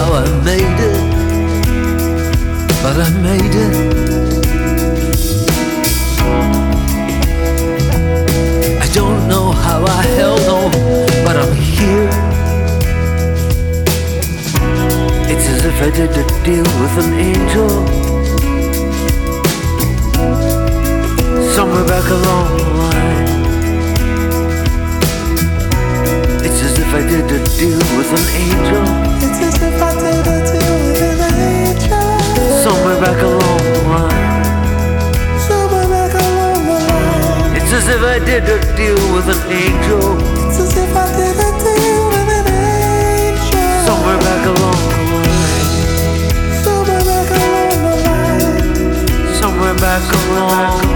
how I made it, but I made it. I don't know how I held on, but I'm here. It's as if I did a deal with an angel somewhere back along the line. It's as if I did a deal with an angel. It's as if I did a deal with an angel. Somewhere back along the line. Somewhere back along the line. It's as if I did a deal with an angel. It's as if I did a deal with an angel. Somewhere back along the line. Somewhere back along the line. Somewhere back along